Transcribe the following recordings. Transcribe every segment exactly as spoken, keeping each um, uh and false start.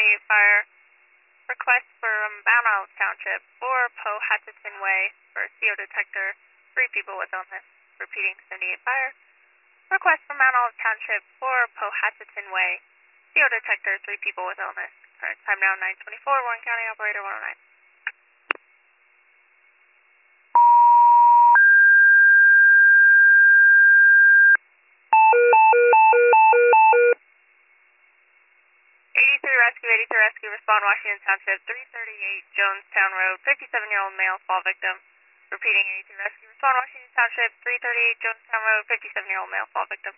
seventy-eight Fire. Request from Mount Olive Township for Powhatan Way for C O detector, three people with illness. Repeating, seventy-eight Fire. Request from Mount Olive Township for Powhatan Way, C O detector, three people with illness. Current time now nine twenty-four, Warren County Operator one oh nine. eighty-three Rescue, eighty-three Rescue, respond Washington Township, three thirty-eight Jonestown Road, fifty-seven-year-old male fall victim. Repeating, eighty-three Rescue, respond Washington Township, three thirty-eight Jonestown Road, fifty-seven-year-old male fall victim.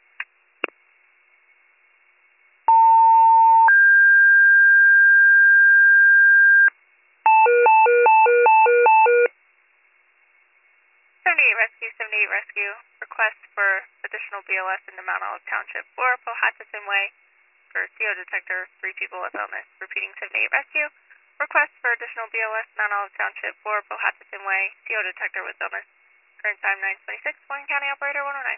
seventy-eight Rescue, seventy-eight Rescue, request for additional B L S into Mount Olive Township for Powhatan Way for C O detector, three people with illness. Repeating, seventy-eight Rescue, request for additional B L S Mount Olive Township for Powhatan Way, C O detector with illness. Current time nine twenty-six, Warren County Operator one oh nine.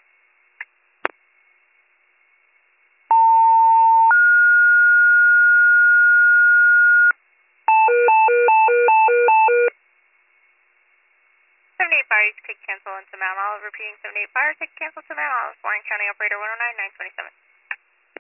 seventy-eight Fire, you can take cancel into Mount Olive. Repeating, seventy-eight Fire, take cancel to Mount Olive. Warren County Operator one oh nine, nine twenty-seven.